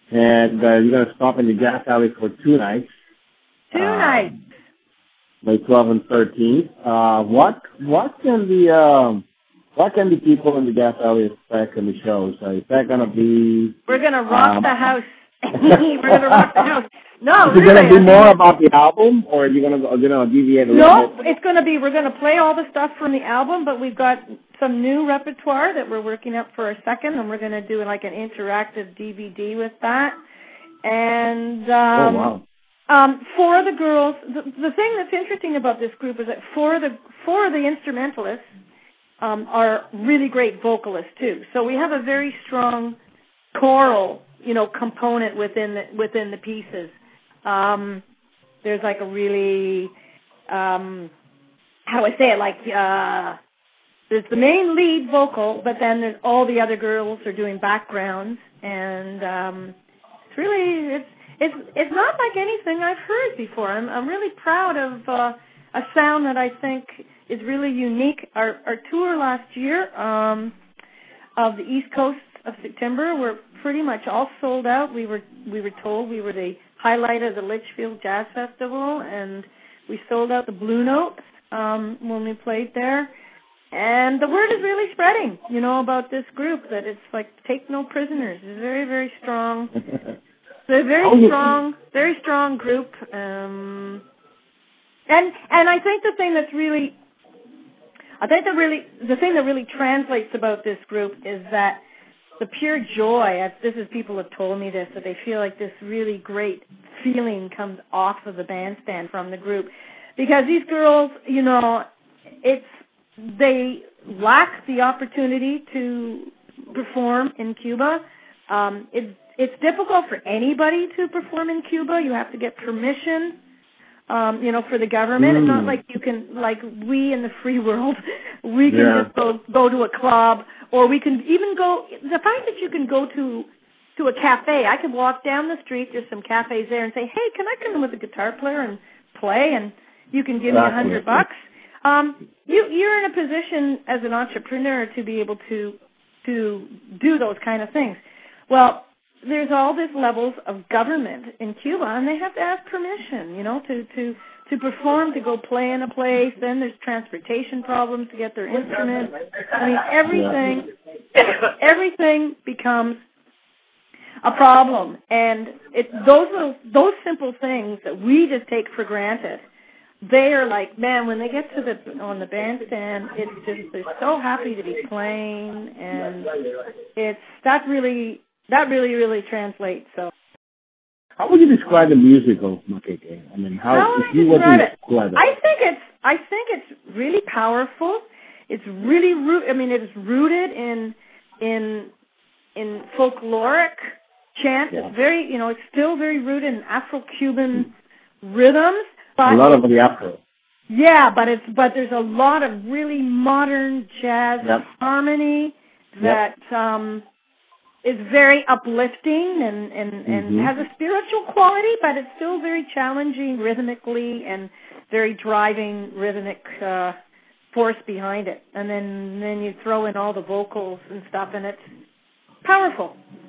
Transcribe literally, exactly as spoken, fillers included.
and uh, you're gonna stop in the Gas Alley for two nights. Two uh, nights. May twelfth and thirteenth. Uh, what what can the um, what can the people in the Gas Alley expect in the shows? Uh, is that gonna be? We're gonna rock um, the house. We're gonna rock the house. No, is it really, gonna be I mean, more about the album, or are you gonna you know deviate a little no, bit? it's gonna be. We're gonna play all the stuff from the album, but we've got some new repertoire that we're working up for a second, and we're gonna do like an interactive D V D with that. And um, oh wow. Um, four of the girls. The, the thing that's interesting about this group is that four of the four of the instrumentalists um, are really great vocalists too. So we have a very strong choral, you know, component within the, within the pieces. Um, there's like a really, um, how do I say it? Like uh, there's the main lead vocal, but then there's all the other girls are doing backgrounds, and um, it's really it's. It's it's not like anything I've heard before. I'm I'm really proud of uh, a sound that I think is really unique. Our our tour last year um, of the East Coast of September were pretty much all sold out. We were we were told we were the highlight of the Litchfield Jazz Festival, and we sold out the Blue Note um, when we played there. And the word is really spreading, you know, about this group, that it's like take no prisoners. It's very very strong. They're a very strong, very strong group, um, and and I think the thing that's really, I think the really the thing that really translates about this group is that the pure joy. This is people have told me this, that they feel like this really great feeling comes off of the bandstand from the group, because these girls, you know, it's they lack the opportunity to perform in Cuba. Um, it's It's difficult for anybody to perform in Cuba. You have to get permission, um, you know, for the government. Mm. It's not like you can, like we in the free world, we can Yeah. just go go to a club, or we can even go. The fact that you can go to to a cafe, I could walk down the street. There's some cafes there, and say, "Hey, can I come in with a guitar player and play?" And you can give me a hundred bucks. Um, you you're in a position as an entrepreneur to be able to to do those kind of things. Well, there's all these levels of government in Cuba, and they have to ask permission, you know, to, to, to perform, to go play in a place. Then there's transportation problems to get their instruments. I mean, everything, everything becomes a problem. And it, those little, those simple things that we just take for granted, they are like, man, when they get to the on the bandstand, it's just they're so happy to be playing, and it's that really. That really, really translates. So, how would you describe the music of Makeke? I mean, how, how if would you I were to describe it? describe it? I think it's, I think it's really powerful. It's really root. I mean, it's rooted in, in, in folkloric chant. Yeah. It's very, you know, it's still very rooted in Afro-Cuban rhythms. But a lot of the Afro. Yeah, but it's, but there's a lot of really modern jazz yep. harmony that. Yep. um is very uplifting and, and, and mm-hmm. has a spiritual quality, but it's still very challenging rhythmically and very driving rhythmic uh, force behind it. And then, then you throw in all the vocals and stuff, and it's powerful.